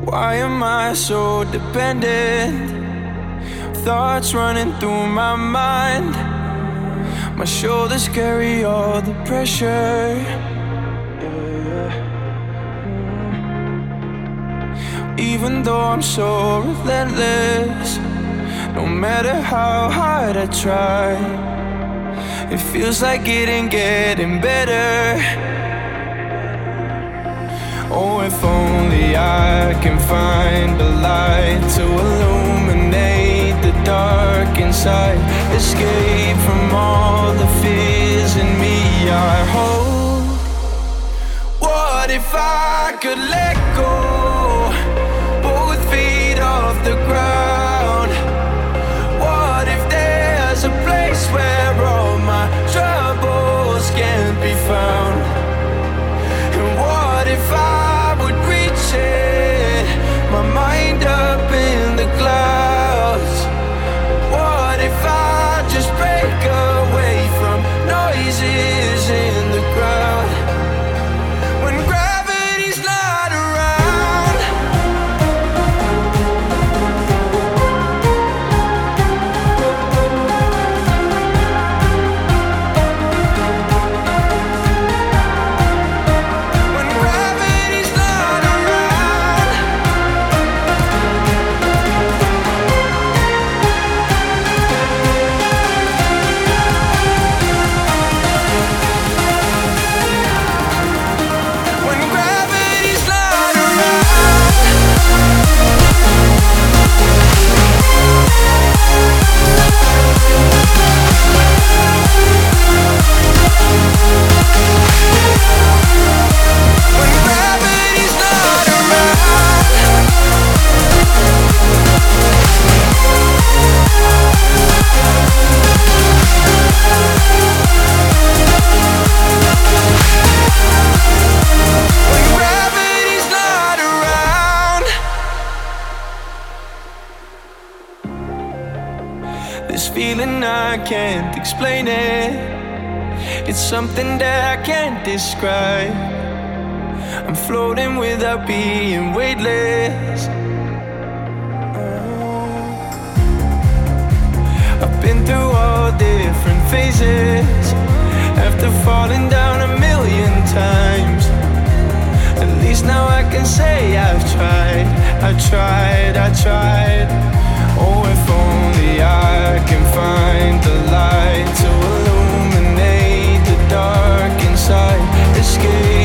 Why am I so dependent? Thoughts running through my mind. My shoulders carry all the pressure. Even though I'm so relentless, no matter how hard I try, it feels like it ain't getting better. Oh, if only I can find a light to illuminate the dark inside. Escape from all the fears in me I hold. What if I could let go? Both feet off the ground. What if there's a place where all my troubles can't be found? And what if I would reach it, my mind up in the clouds? What if I just break away from noises in the crowd? When gravity's not around. When gravity's not around. When gravity's not around. When gravity's not around. When gravity's not around. This feeling I can't explain it. It's something that I can't describe. I'm floating without being weightless. I've been through all different phases. After falling down a million times, at least now I can say I've tried. I tried. Oh, if only I can find the light to illuminate the dark inside. Escape